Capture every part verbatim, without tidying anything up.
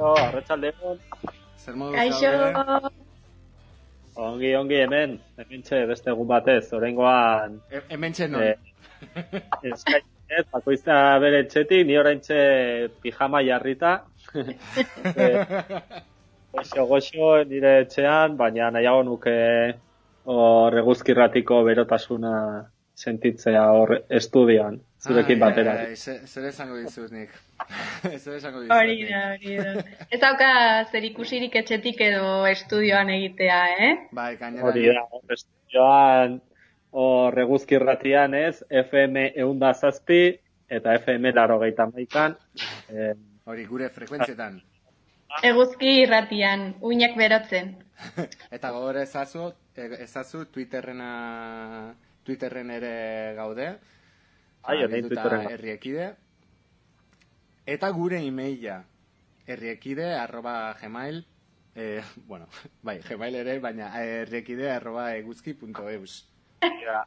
Kaixo, arratsaldeon. Zer moduz Kaixo. zaude? Ongi, ongi hemen, hementxe beste egun batez, oraingoan... E, hementxe non? Eh, Eskainet, bakoitza bere etxetik, ni oraintxe pijama jarrita. eh, goxo, goxo, nire etxean, baina nahiago nuke hor eguzkirratiko berotasuna sentitzea hor estudioan, zurekin batera. Ai, zer esango dizut nik. Zer esango dizut Hori nik. da, hori da. Ez dauka zer ikusirik etxetik edo estudioan egitea, eh? Bai, gainera. Hori da, hor estudioan, hor eguzkirratian ez, F M eunda zazpi eta F M laurogeita hamaikan. Eh, Hori, gure frekuentzietan. Eguzki irratian, uinak berotzen. Eta gogor ezazu, ezazu Twitterrena, Twitterren ere gaude. Ai, orain Twitterren. Herriekide. Eta gure emaila, herriekide arroba gmail, eh, bueno, bai, gmail ere, baina herriekide arroba eguzki punto eus. Ja.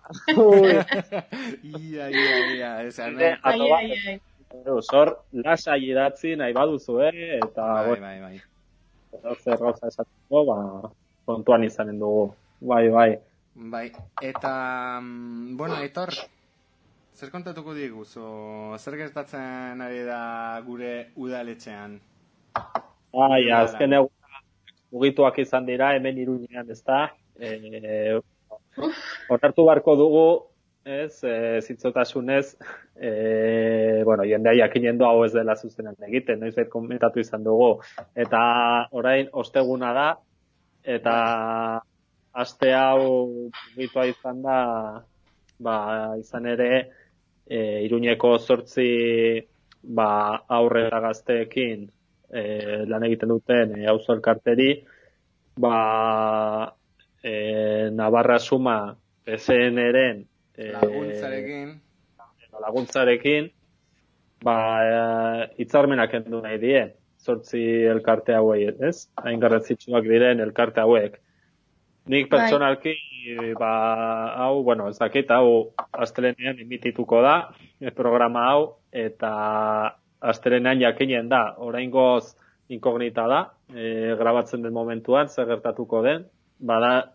Ia, ia, ia, esan, Ai, Ai, ai, ai. Zor, lasai idatzi nahi baduzu, eh? Eta, bai, bai, bai. zer gauza esateko, ba, kontuan izanen dugu. Bai, bai. Bai, eta, mm, bueno, Aitor, zer kontatuko diguzu? Zer gertatzen ari da gure udaletxean? Bai, azken egun mugituak izan dira, hemen Iruñean, ez da? E, Onartu barko dugu, ez, e, zintzotasunez, e, bueno, jendea jakinen du hau ez dela zuzenan egiten, noiz bet komentatu izan dugu. Eta orain osteguna da, eta aste hau mugitua izan da, ba, izan ere, e, Iruñeko zortzi ba, aurrera gazteekin e, lan egiten duten e, auzo elkarteri, ba, e, Navarra Suma P S N-eren e, laguntzarekin, laguntzarekin, ba, e, hitzarmenak kendu nahi die, zortzi elkarte hauei, ez? Hain garrantzitsuak diren elkarte hauek. Nik pertsonalki, ba, hau, bueno, ez dakit, hau astelenean imitituko da, programa hau, eta astelenean jakinen da, oraingoz inkognita da, e, grabatzen den momentuan, zer gertatuko den, bada,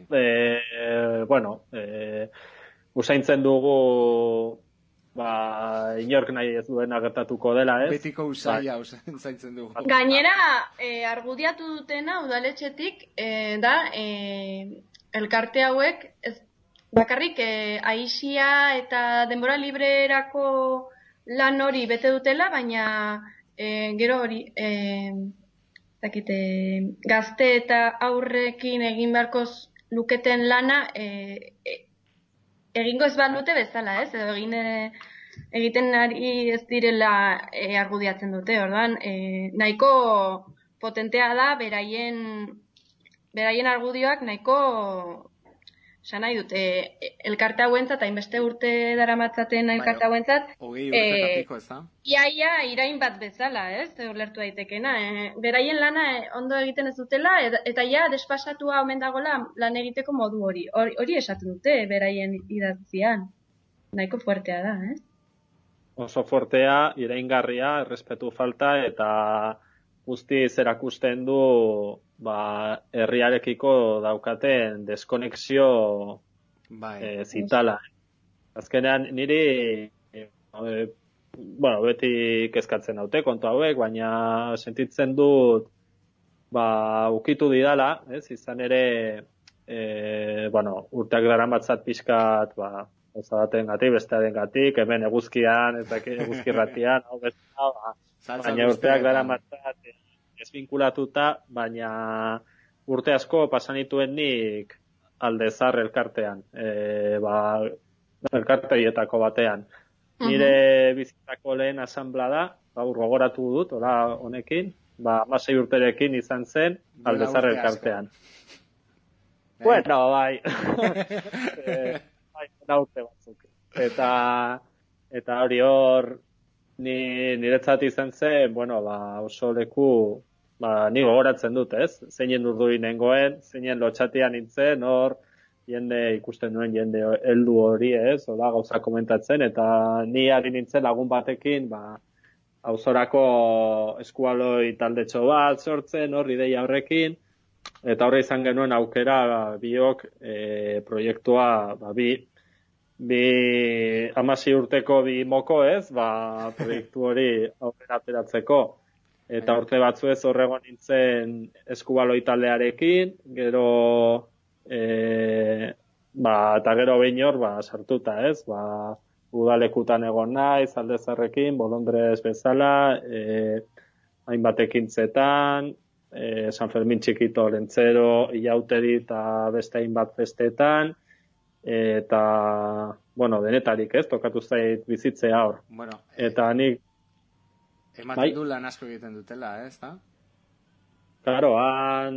e, bueno, e, usaintzen dugu, ba, inork nahi ez duena gertatuko dela, ez? Betiko usaia usaintzen dugu. Gainera, e, argudiatu dutena udaletxetik, e, da, e, elkarte hauek, ez, bakarrik, e, aisia eta denbora librerako lan hori bete dutela, baina e, gero hori, e, dakite, gazte eta aurrekin egin beharko luketen lana, e, e, egingo ez balute bezala, ez? Edo egin egiten ari ez direla e, argudiatzen dute, orduan, e, nahiko potentea da beraien beraien argudioak nahiko esan nahi dute e, elkarte hauentzat, hainbeste urte daramatzaten elkarte hauentzat, hogei urte eta piko, ez da? Iaia irain bat bezala, ez? Ulertu daitekena. E, beraien lana e, ondo egiten ez dutela, eta, eta ja despasatua omen dagoela lan egiteko modu hori. Hori, hori esaten dute beraien idatzian. Nahiko fuertea da, eh? Oso fuertea, iraingarria, errespetu falta, eta guzti zerakusten du ba, herriarekiko daukaten deskonexio bai. e, zitala. Azkenean niri e, bueno, beti kezkatzen daute kontu hauek, baina sentitzen dut ba, ukitu didala, ez? Izan ere e, bueno, urteak daramatzat pixkat ba, oza baten gatik, bestearen gatik, hemen eguzkian, ez dakit eguzkirratian, hau bezala, ba, baina urteak daramatzat ez vinkulatuta, baina urte asko pasanituen nik Aldezar elkartean, e, ba, elkarteietako batean. Nire bizitako lehen asanbla da, gaur gogoratu dut, hola honekin, ba, hamasei urterekin izan zen Aldezar elkartean. Bueno, bai. e, bai, urte batzuk. Eta, eta hori hor, ni, niretzat izan zen, bueno, ba, oso leku, ba, ni gogoratzen dut, ez? Zeinen urduri nengoen, zeinen lotxatian nintzen, hor, jende ikusten duen jende heldu hori, ez? Hola, gauza komentatzen, eta ni ari nintzen lagun batekin, ba, auzorako eskualoi taldetxo bat sortzen, hor ideia horrekin, eta horre izan genuen aukera biok e, proiektua ba, bi, bi amasi urteko bi moko ez, ba, proiektu hori aurrera ateratzeko. Eta urte batzuez horrego nintzen eskubaloi taldearekin, gero e, ba, eta gero behin hor ba, sartuta ez, ba, udalekutan egon naiz, Aldezarrekin, Bolondrez bezala, e, hainbat ekintzetan, e, San Fermin Txikito, Lentzero, Iauteri eta beste hainbat festetan, eta, bueno, denetarik ez, tokatu zait bizitzea hor. Bueno, eta nik... Ematen bai? Du lan asko egiten dutela, ez da? Claro, han,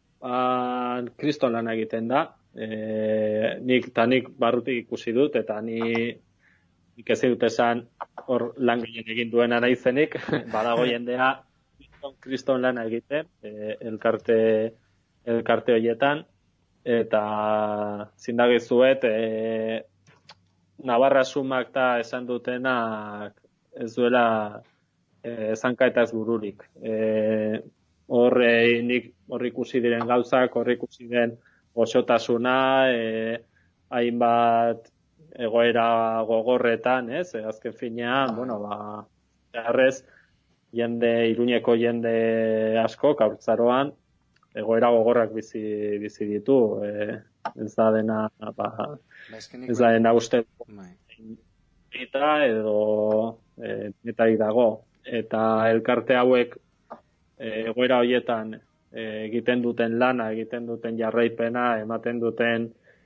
han kriston lan egiten da, e, nik, eta nik barrutik ikusi dut, eta ni... Nik ez dut esan hor lan gehien egin duena naizenik, badago jendea kriston, kriston lana egiten, e, elkarte, elkarte horietan, eta zindagizuet, e, Navarra sumak eta esan dutenak ez duela e, zanka eta ez bururik. E, hor, e, nik hor ikusi diren gauzak, hor ikusi den goxotasuna, e, hainbat egoera gogorretan, ez? Azken finean, bueno, ba, jarrez, jende, Iruñeko jende asko, haurtzaroan, egoera gogorrak bizi, bizi ditu. E, ez da dena, ba, ez da dena uste eta edo e, netarik dago. Eta elkarte hauek e, egoera horietan e, egiten duten lana, egiten duten jarraipena, ematen duten,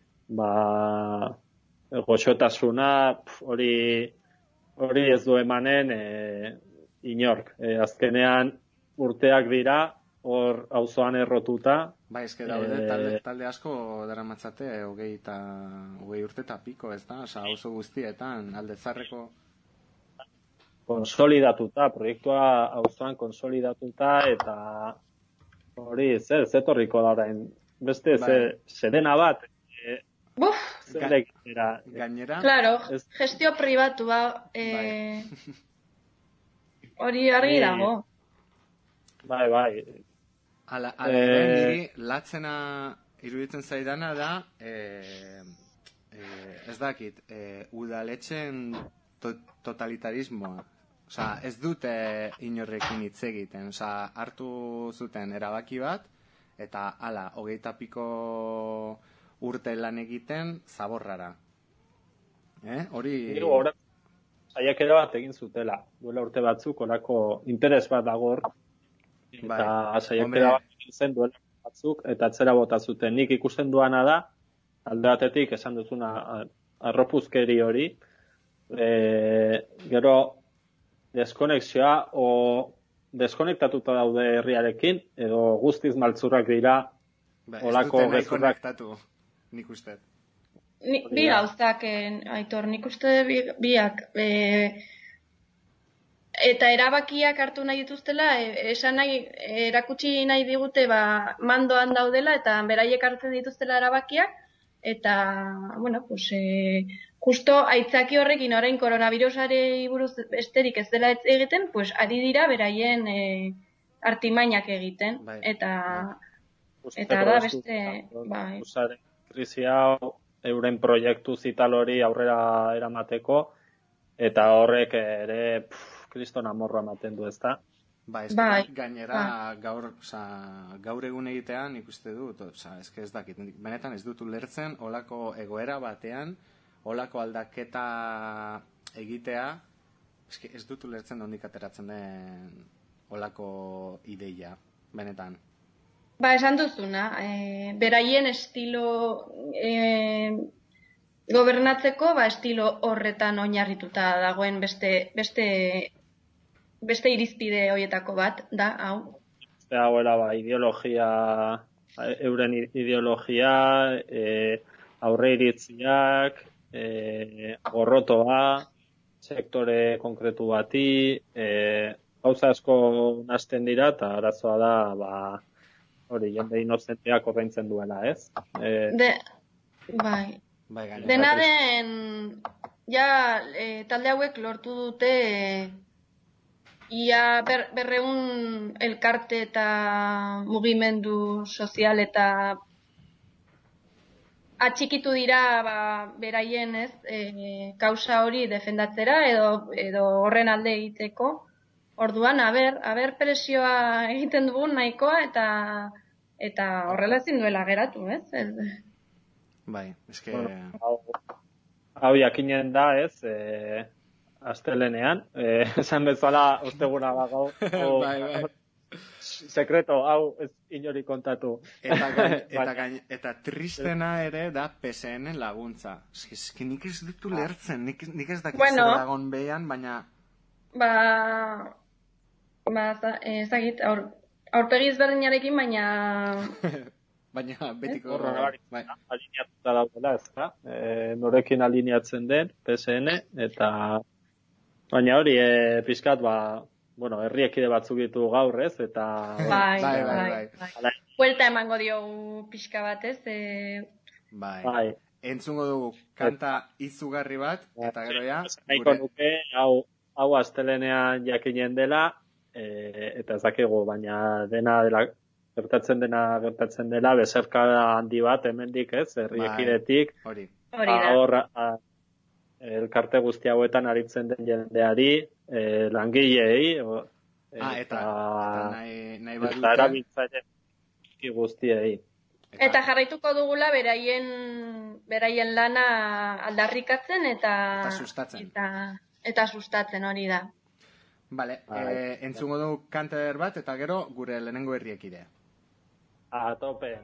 ba, goxotasuna, hori hori ez du emanen e, inork. E, azkenean urteak dira, hor auzoan errotuta. Bai, eske daude e, talde, talde asko daramatzate hogei eta hogei urte eta piko, ez da? Osa, auzo guztietan, Aldezarreko konsolidatuta, proiektua auzoan konsolidatuta, eta hori, zer, zetorriko da orain. Beste, bai. Zer, zerena bat, e, Buf! Ga gainera? Claro, es... gestio pribatua eh... hori argi dago. Bai, bai. Ala, ala eh... niri latzena iruditzen zaidana da eh, eh, ez dakit eh, udaletxen to totalitarismoa. Osa, ez dute inorrekin hitz egiten. Osa, hartu zuten erabaki bat, eta ala, hogeita piko urte lan egiten zaborrara. Eh? Hori... Hori, saiakera bat egin zutela. Duela urte batzuk, orako interes bat dagor. Eta bai, saiakera bat egin zen duela batzuk, eta atzera bota zuten. Nik ikusten duana da, alde batetik esan duzuna arropuzkeri hori, e, gero deskonexioa, o deskonektatuta daude herriarekin, edo guztiz maltzurrak dira, ba, olako gezurrak. Nik uste. Ni, bi gauzak, Aitor, nik uste bi, biak. E, eta erabakiak hartu nahi dituztela, e, esan nahi, erakutsi nahi digute ba, mandoan daudela, eta beraiek hartzen dituztela erabakiak, eta, bueno, pues, e, justo aitzaki horrekin orain koronavirusari buruz besterik ez dela egiten, pues, ari dira beraien e, artimainak egiten. Bai, eta, bai. Eta da beste... Bai. Krisi hau euren proiektu zital hori aurrera eramateko, eta horrek ere pff, kriston amorroa ematen du, ezta? Ba, ez bai. Gainera ba. gaur, oza, gaur egun egitean ikuste dut, oza, ez ez dakit, benetan ez dut ulertzen, olako egoera batean, olako aldaketa egitea, ez, ez dut ulertzen ondik ateratzen den olako ideia, benetan. Ba, esan duzuna, e, beraien estilo e, gobernatzeko, ba, estilo horretan oinarrituta dagoen beste, beste, beste irizpide horietako bat, da, hau. Beste hauela, ba, ideologia, euren ideologia, e, aurre iritziak, e, gorrotoa, sektore konkretu bati, e, gauza asko nazten dira, eta arazoa da, ba, hori, jende inozenteak ordaintzen duela, ez? E... De, bai. bai Dena den, ja, e, talde hauek lortu dute ia ber, berreun elkarte eta mugimendu sozial eta atxikitu dira ba, beraien ez, e, kausa hori defendatzera edo, edo horren alde egiteko. Orduan, aber, aber presioa egiten dugun nahikoa eta eta horrela ezin duela geratu, ez? Bai, eske... Bueno, hau, hau jakinen da, ez, e, astelenean, e, esan bezala osteguna bagau. Bai, bai. Sekreto, hau ez inori kontatu. Eta, gain, eta, gain, eta tristena ere da P S N laguntza. Eski nik ez ditu lertzen, nik, nik ez dakit bueno, zer dagon behan, baina... Ba, ba ezagit, aur, aurpegi ezberdinarekin, baina... baina betiko... Horra, bai. Alineatuta daudela, ez da? E, norekin alineatzen den, P S N, eta... Baina hori, e, pixkat, ba... Bueno, herriekide batzuk ditu gaur, ez, eta... Bai, bai, bai, bai. bai. bai. Buelta emango diogu pixka bat, ez? E... Bai. bai. Entzungo dugu kanta izugarri bat, eta gero ja... Nahiko nuke, hau, hau astelenean jakinen dela, e, eta ez dakigu, baina dena dela, gertatzen dena gertatzen dela, bezerka handi bat hemendik, ez, herriekidetik. Bai, hori. Hori da. Hor, elkarte guzti hauetan aritzen den jendeari, eh, langileei, o, ah, eta, eta nahi, nahi badute... Eta erabiltzaile guztiei. Eta, eta jarraituko dugula beraien beraien lana aldarrikatzen eta eta sustatzen. Eta, eta sustatzen hori da. Vale, eh, entzungo dugu kanter bat eta gero gure lehenengo herriekidea. A tope.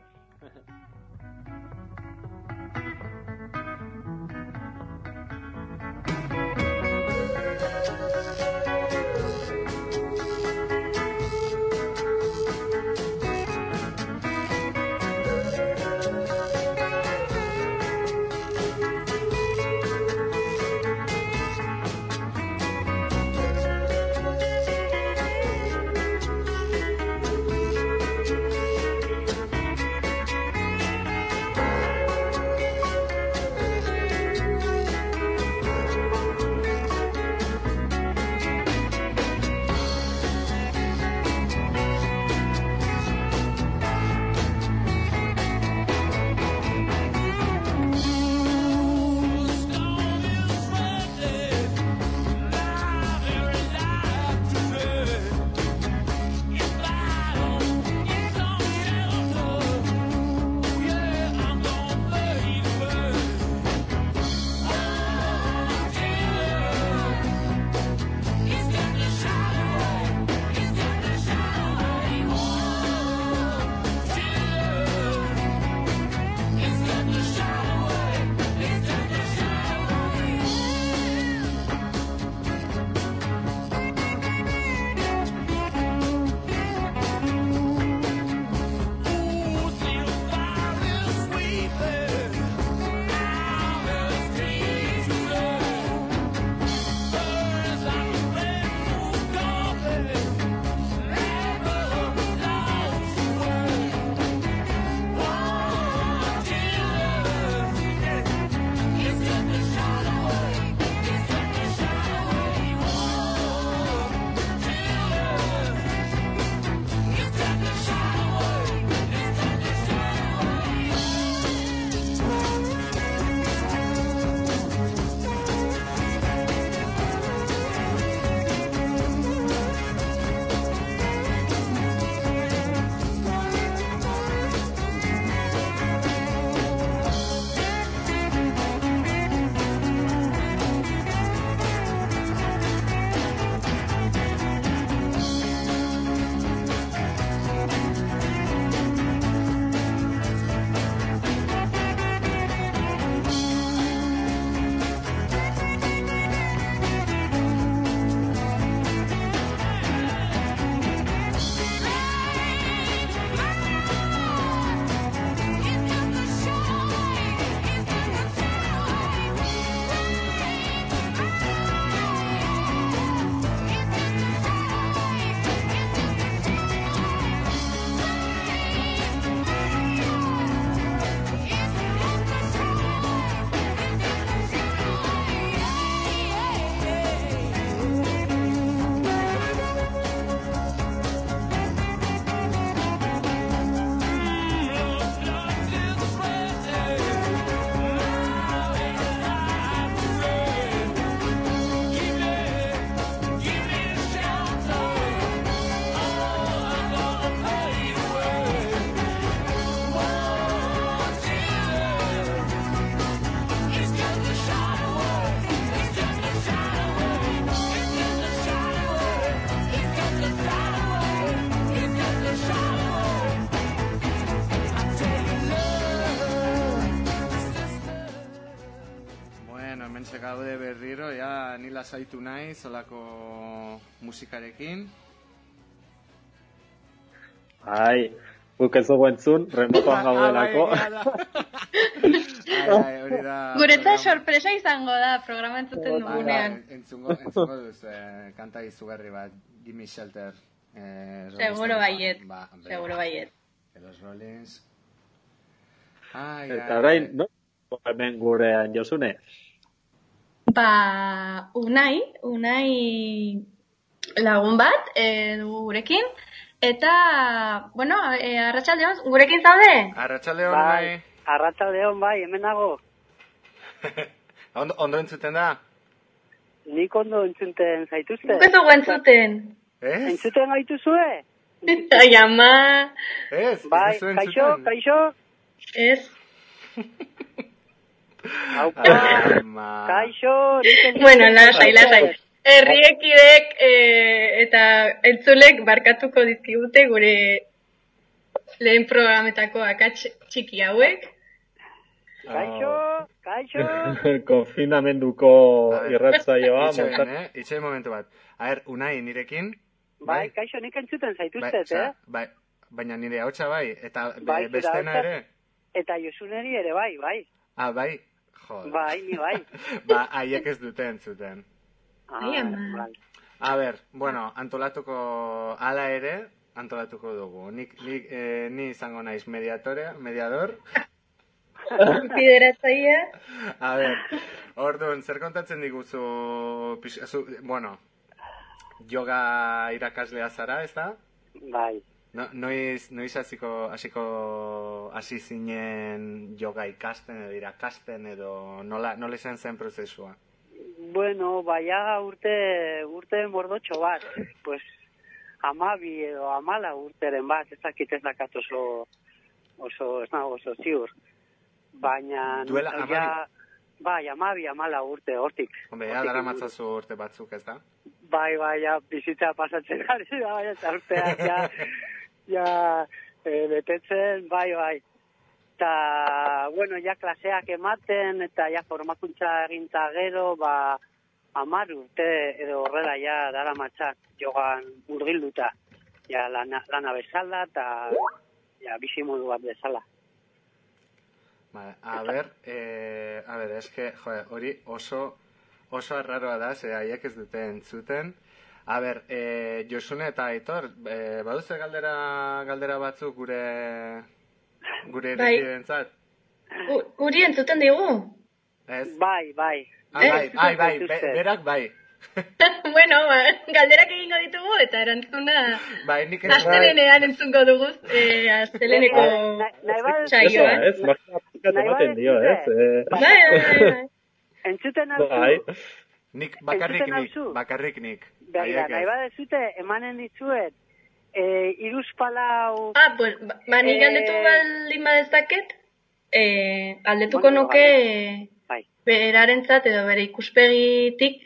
Hementxe gaude berriro, ja nila zaitu nahi, zolako musikarekin. Ai, guk ez dugu entzun, remotoan gaudelako. Ai, ai, hori da... Guretzat sorpresa izango da, programa entzuten dugunean. Entzungo, entzungo duz, eh, kanta izugarri bat, Gimme Shelter. Eh, Seguro baiet, ba, seguro baiet. Los Rollins. Ai, Eta orain, no? Hemen gurean Josune. Ba, Unai, Unai lagun bat, e, dugu gurekin. Eta, bueno, e, arratsaldeon, gurekin zaude? Arratsaldeon, bai. bai. Arratsaldeon, bai, hemen nago. ondo, ondo entzuten da? Nik ondo entzuten zaituzte. Guk ez dugu entzuten. Ez? Entzuten gaituzue? Ai, ama. Ez, Bai, ez duzu kaixo, entzuten? kaixo. Ez. Aupa, Ama. kaixo. nik entzuten Bueno, lasai, lasai. zaituzte. Herriekidek e, eta entzulek barkatuko dizkigute gure lehen programetako akats txiki hauek. Kaixo, kaixo. Konfinamenduko irratzaioa. Itxoin, eh? Itxoin momentu bat. A ber, Unai, nirekin? Bai, kaixo, nik entzuten Bai, zaituzte, osea, eh? bai, baina nire hautsa bai, eta be- Bai, zure bestena ahotsa. ere? Eta Josuneri ere, bai, bai. Ah, bai? Joder. Bai, ni bai. Ba, haiek ez dute entzuten. Ai, ama. bai. A ber, bueno, antolatuko, hala ere, antolatuko dugu. Nik, nik, eh, ni izango naiz mediatorea, mediador. Bideratzaia. A ber, orduan, zer kontatzen diguzu, pix, zu, bueno, yoga irakaslea zara, ez da? Bai. No, noiz, noiz hasiko, hasiko, hasi zinen yoga ikasten edo irakasten edo nola, nola izan zen prozesua? Bueno, baia urte, urte mordotxo bat. Pues, amabi edo amala urteren bat, ez dakit ez dakat oso, oso, ez nago oso ziur. Baina... Duela ja, amabi? Bai, amabi, amala urte, hortik. Hombre, ja, dara matzazu urte batzuk, ez da? Bai, bai, ja, bizitza pasatzen gari, da, bai, eta urteak, ja, ja, e, betetzen, bai, bai. Eta, bueno, ja, klaseak ematen, eta ja, formakuntza eginta gero, ba, amar urte, edo horrela, ja, dara matzak, jogan murgilduta. Ja, lana, lana bezala, eta, ja, bizimodu bat bezala. Vale, a ber, eh, a ber, eske, joder, hori oso, oso arraroa da, ze haiek ez dute entzuten. A ber, eh, Josune eta Aitor, eh, baduze galdera, galdera batzuk gure, gure Bai. errekidentzat? Gu- Guri entzuten digu. Ez? Bai, bai. Ah, bai, bai, bai, be, Zaituzte. berak bai. Bueno, ba, galderak egingo ditugu eta erantzuna Bai, nik ez astelenean entzungo dugu, eh, asteleneko Nahi- nahi baduzu- Eso, saioa. ez? Matematikak Nahi ematen dio, ez? baduzue. Eh, Bai, bai, bai, bai. Entzuten alzu? Bai. Nik bakarrik Entzuten nik, nauzu? bakarrik nik. Begira, Haiek ez. nahi badezute, emanen dizuet, e, iruzpalau... Ah, pues, ba, ba ni Eh, galdetu baldin badezaket, eh, galdetuko Bueno, nuke Bai. berarentzat edo bere ikuspegitik,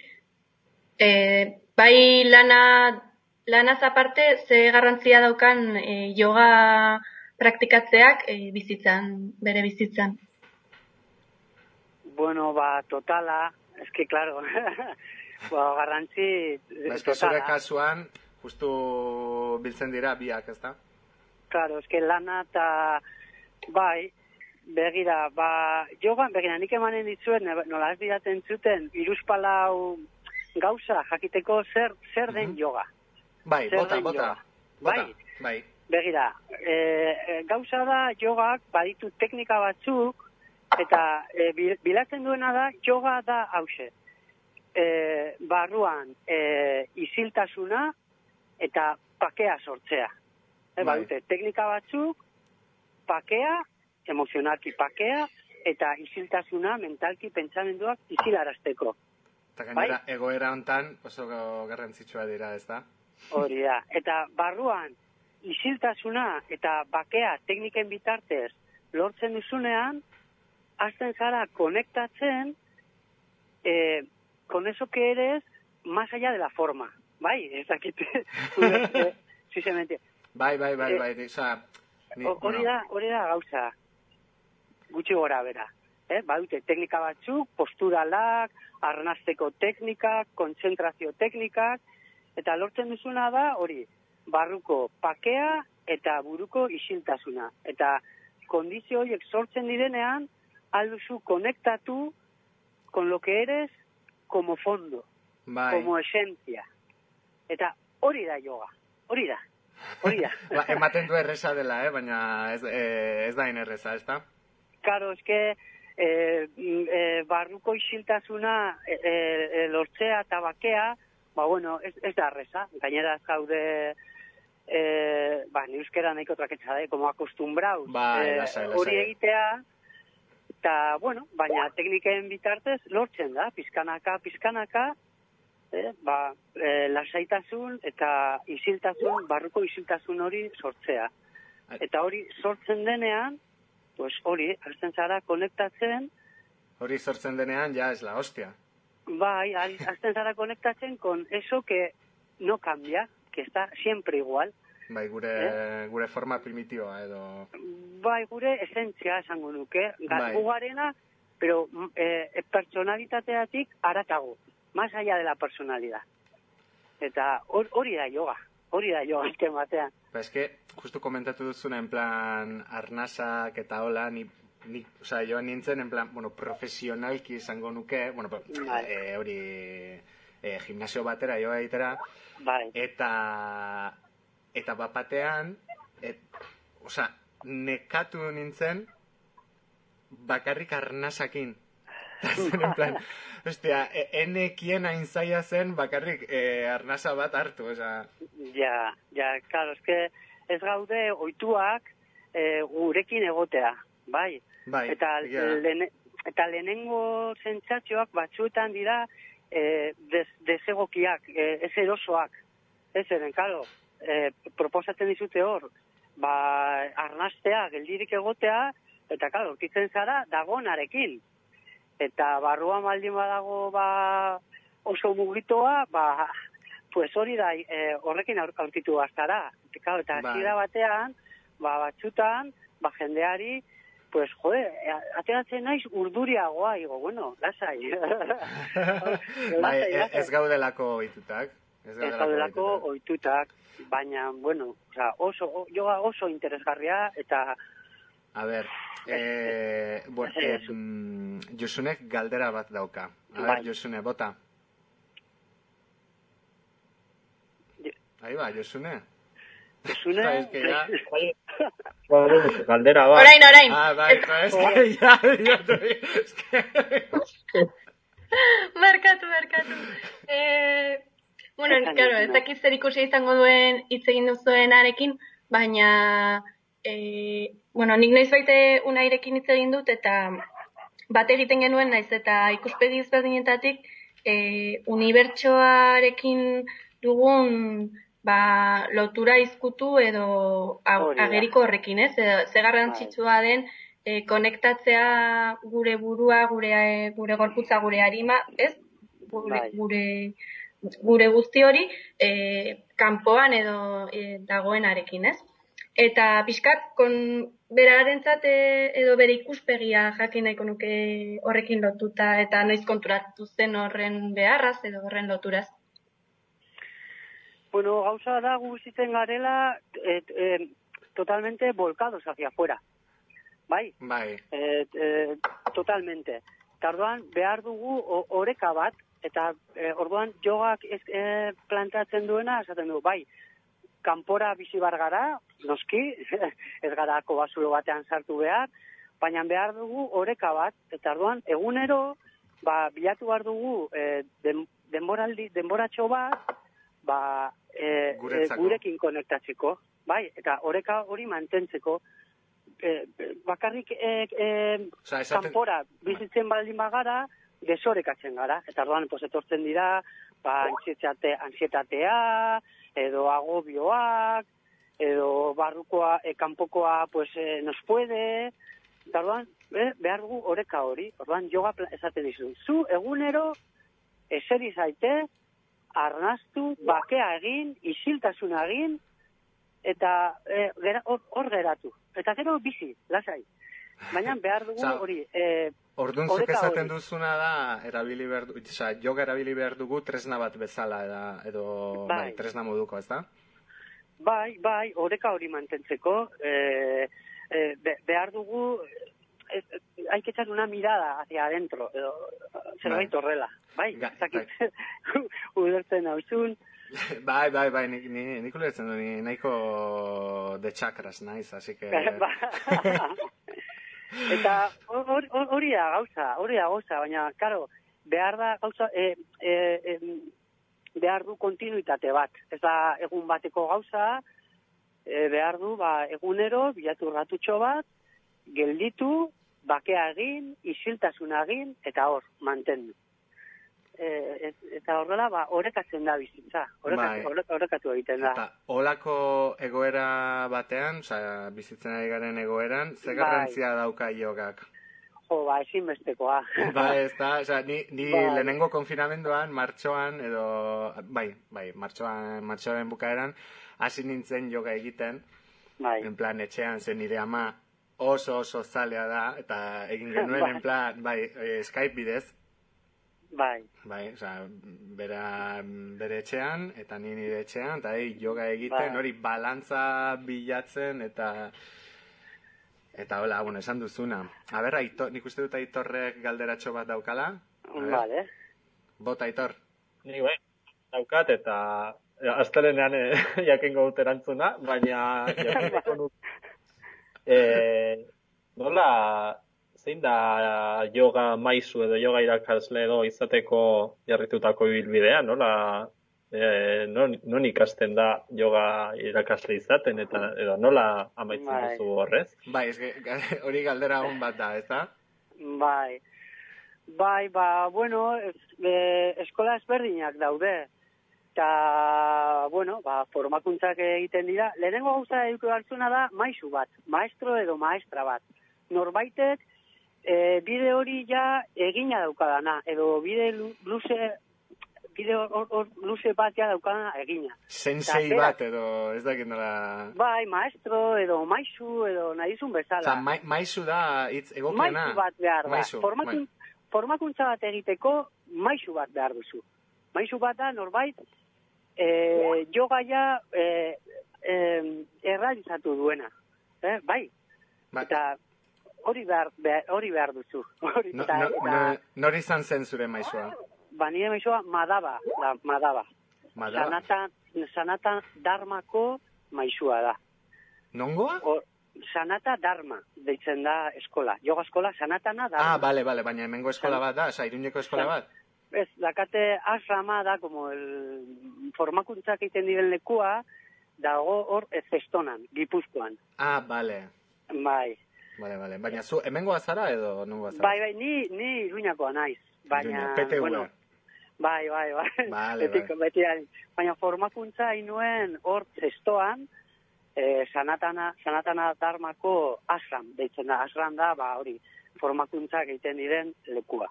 eh, bai lana, lanaz aparte, ze garrantzia daukan eh, yoga praktikatzeak eh, bizitzan, bere bizitzan. Bueno, ba, totala, es que, claro, ba, garrantzi Ba, eske zure totala. kasuan, justu biltzen dira biak, ez da? Claro, es que lana eta, bai, begira, ba, jogan, begira, nik emanen ditzuen, nola ez didaten zuten, iruzpalau gauza jakiteko zer, zer den Mhm. yoga. Bai, Zer bota, den bota. yoga? Bota, Bai. bai. Begira, e, e, gauza da jogak baditu teknika batzuk, eta e, bil- bilatzen duena da, yoga da hause. E, barruan e, isiltasuna eta pakea sortzea. E, Bai. badute, teknika batzuk, pakea, emozionalki pakea, eta isiltasuna mentalki pentsamenduak isilarazteko. Eta gainera, egoera hontan oso garrantzitsua dira, ez da? Hori da. Eta barruan, isiltasuna eta bakea tekniken bitartez lortzen duzunean, hasten zara konektatzen eh, con eso que eres más allá de la forma. Bai, ez dakit. eh, si se mente. Bai, bai, bai, Eh, bai, osea, ni, Hori bueno, da, hori da gauza. Gutxi gora bera. eh, badute teknika batzuk, posturalak, arnasteko teknikak, kontzentrazio teknikak, eta lortzen duzuna da, hori, barruko pakea eta buruko isiltasuna. Eta kondizio horiek sortzen direnean, alduzu konektatu con lo que eres como fondo, bai. como esencia. Eta hori da yoga, hori da, hori da. Ba, ematen du erresa dela, eh? Baina ez, eh, ez da inerreza, ez da? Karo, eske, eh, eh, barruko isiltasuna eh, eh, lortzea eta bakea, ba, bueno, ez, ez da erreza. Gainera ez gaude, eh, ba, ni euskera nahiko traketza da, como acostumbraus. Bai, eh, lasai, lasai. hori egitea, eta, bueno, baina tekniken bitartez lortzen da, pizkanaka, pizkanaka, eh, ba, eh, lasaitasun eta isiltasun, barruko isiltasun hori sortzea. Eta hori sortzen denean, pues hori, hasten zara konektatzen. Hori sortzen denean, ja, es la hostia. Bai, hasten zara konektatzen con eso que no cambia, que está siempre igual. Bai, gure, eh? gure forma primitiboa edo... Bai, gure esentzia esango nuke, gugarena, pero eh, pertsonalitateatik aratago, más allá de la personalidad. Eta hori da yoga, hori da yoga azken batean. Ba, eske, justu komentatu duzuna, en plan, arnasak eta hola, ni, ni, oza, joan nintzen, en plan, bueno, profesionalki izango nuke, bueno, bai. e, hori, e, gimnasio batera joa egitera, bai. eta, eta bapatean, et, oza, nekatu nintzen, bakarrik arnasakin. Zen, en plan, ostia, enekien hain zaila zen bakarrik e, arnasa bat hartu, oza. Ja, ja, claro, eske ez gaude ohituak e, gurekin egotea, bai? Bai, eta, yeah. lene, eta lehenengo sentsazioak batzuetan dira e, des, desegokiak, e, ez erosoak. Ez eren, claro, e, proposatzen dizute hor, ba, arnastea, geldirik egotea, eta, claro, orkitzen zara dagonarekin. Eta barruan baldin badago ba, oso mugitoa, ba, pues hori da e, horrekin aurkitu bazara. Eta, eta hasiera batean, ba, batzutan, ba, jendeari, pues, jode, ateratzen naiz urduriagoa, igo, bueno, lasai. Bai, ez gaudelako ohitutak. Ez gaudelako ohitutak, baina, bueno, oza, oso, yoga oso interesgarria, eta... A ber, eh, bueno, eh, Josunek galdera bat dauka. A ber, Josune, bota. Ahí va, Josune. Josune? Es que ya... Galdera bat. Orain, orain. Ah, bai, es que ya... Es que... Merkatu, merkatu. Eh, bueno, claro, ez dakit zer ikusi izango duen hitz egin duzuenarekin, baina... Eh, bueno, nik naiz baite unairekin hitz egin dut, eta bat egiten genuen naiz, eta ikuspegi ezberdinetatik eh, unibertsoarekin dugun ba, lotura izkutu edo ageriko horrekin, ez? Ze garrantzitsua den eh, konektatzea gure burua, gure, gure gorputza, gure arima, ez? Gure, gure, gure guzti hori eh, kanpoan edo eh, dagoenarekin, ez? Eta pixkat, kon berarentzat edo bere ikuspegia jakin nahiko nuke horrekin lotuta, eta noiz konturatu zen horren beharraz edo horren loturaz. Bueno, gauza da guzitzen garela et, et, totalmente volcados hacia afuera. Bai? Bai. Et, et, totalmente. Eta orduan behar dugu oreka bat, eta e, orduan jogak ez, e, plantatzen duena, esaten du, bai, kanpora bizi bar gara, noski, ez gara kobasulo batean sartu behar, baina behar dugu oreka bat, eta orduan egunero, ba, bilatu behar dugu e, den, denboraldi, denboratxo bat, ba, e, e, gurekin konektatzeko, bai, eta oreka hori mantentzeko, e, bakarrik e, e, Osa, esaten... kanpora bizitzen baldin bagara, desorekatzen gara, eta orduan pues, etortzen dira, ba, ansietatea, edo agobioak, edo barrukoa, e, kanpokoa, pues, e, nos puede, eta orduan, eh, behar dugu oreka hori, orduan, yoga esaten dizu, zu egunero, eseri zaite, arnastu, bakea egin, isiltasuna egin, eta hor e, gera, geratu, eta gero bizi, lasai. baina behar dugu Osa, hori... E, Orduan zuk esaten hori. duzuna da, erabili behar, du- oza, yoga erabili behar dugu tresna bat bezala, eda, edo bai. Bai. tresna moduko, ez da? Bai, bai, oreka hori mantentzeko, e, e, be, behar dugu, e, e, hay que echar una mirada hacia adentro, edo, zerbait Bai. horrela, bai, Ga- ez dakit, ulertzen hauzun, Bai, bai, bai, nik, nik, nik ulertzen du, ni nahiko de chakras naiz, así que... Ba. Eta hor- hor- hori da gauza, hori da gauza, baina, karo, behar da gauza, e, e, e, behar du kontinuitate bat. Ez da egun bateko gauza, e, behar du ba, egunero, bilatu ratutxo bat, gelditu, bakea egin, isiltasuna egin, eta hor, mantendu. E, et, eta horrela, ba, orekatzen da bizitza, Bai. orekatu, orek- orekatu egiten da. Eta olako egoera batean, osea, bizitzen ari garen egoeran, ze Bai. garrantzia dauka yogak? Jo, ba, ezinbestekoa. Ba, ez da, osea, ni, ni Bai. lehenengo konfinamenduan, martxoan, edo, bai, bai, martxoan, martxoaren bukaeran, hasi nintzen yoga egiten, Bai. en plan, etxean, zen nire ama oso oso zalea da, eta egin genuen, Bai. en plan, bai, eh, Skype bidez, Bai. bai, osea, bera, bere etxean, eta ni nire etxean, eta ei, yoga egiten, Bai. hori balantza bilatzen, eta eta hola, bueno, esan duzuna. A ber, Aitor, nik uste dut Aitorrek galderatxo bat daukala. A ber, Vale. Bota, Aitor. Nik bai, daukat eta e, astelenean e, jakingo dut erantzuna, baina jakingo dut e, nola zein da yoga maisu edo yoga irakasle edo izateko jarritutako ibilbidea, nola e, non, non ikasten da yoga irakasle izaten eta edo nola amaitzen Bai. duzu horrez? Bai, eske, hori galdera hon bat da, ez da? Bai. Bai, ba, bueno, es, e, eskola ezberdinak daude. Eta, bueno, ba, formakuntzak egiten dira. Lehenengo gauza eduko hartzuna da maisu bat, maestro edo maestra bat. Norbaitek e, bide hori ja egina daukadana, edo bide lu- luze, bide hor, hor luze bat ja daukadana egina. Sensei Ta, berak- bat, edo ez dakit nola... Bai, maestro edo maisu edo nahi dizun bezala. Osa, mai, maizu da hitz egokiena. Maisu bat behar da. Maisu, Formakun, bai. Formakuntza bat egiteko maisu bat behar duzu. Maisu bat da norbait e, jogaia e, e, errealizatu duena. Eh? Bai. Bai. Eta hori behar, behar, hori behar duzu. Hori, No, eta, no, eta, no, nor izan zen zure maizua? ba, nire maisua madaba, da, madaba. Madaba. Sanata, sanata dharmako maisua da. Nongoa? Or, sanata dharma deitzen da eskola. Yoga eskola sanatana dharma. Ah, bale, bale, baina hemengo eskola bat da, oza, Iruñeko eskola San- bat? Ez, dakate asrama da, como el formakuntzak egiten diren lekua, dago hor ez zestonan, Gipuzkoan. Ah, bale, Bai. bale, bale. Baina zu, hemengoa zara edo nongoa zara? Bai, bai, ni, ni Iruñakoa naiz. Baina, Iruña, P T V. bueno, bai, bai, bai. Vale, Betiko, bai. beti, baina formakuntza inuen hor zestoan, eh, sanatana, sanatana dharmako asram, deitzen da, asram da, ba, hori, formakuntzak egiten diren lekua.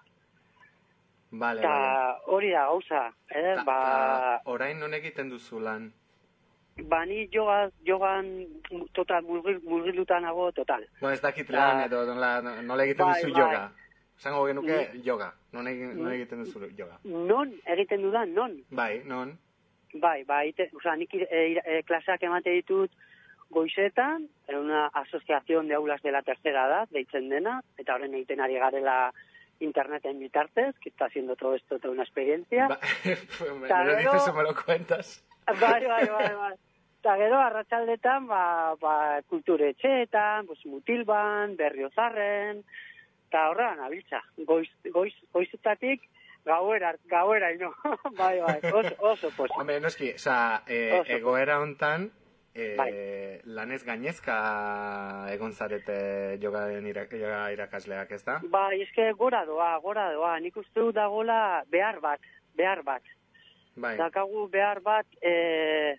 Bale, Eta bale. hori da gauza, eh? Ta, ba, ta, orain non egiten duzu lan? ba, ni yoga, yogan total, murgil, murgiluta nago total. Bueno, ez dakit Ta- lan edo nola, nola egiten Bai, duzu bai. yoga. Esango genuke yoga. Non, egin, non egiten duzu yoga. Non egiten dudan, non? Bai, non? Bai, bai, ite, o sea, nik e, e, klaseak emate ditut goizetan, en una asociación de aulas de la tercera edad, deitzen dena, eta horren egiten ari garela interneten bitartez, que está haciendo todo esto toda una experiencia. Ba, me, Ta me lo gero- dices o me lo cuentas. Bai, bai, bai, bai. Eta gero, arratsaldetan, ba, ba, kulture etxeetan, pues, mutilban, berriozarren, eta horrean abiltza. Goiz, goiz, goizetatik, gauera, gauera, ino. Bai, bai, oso, oso posi. Hombre, noski, oza, e, Oso. egoera hontan, e, Bai. lanez gainezka egon zarete jogaren ira, yoga irakasleak, ez da? Bai, eske gora doa, gora doa. Nik uste dut dagoela behar bat, behar bat. Bai, Dakagu behar bat, e,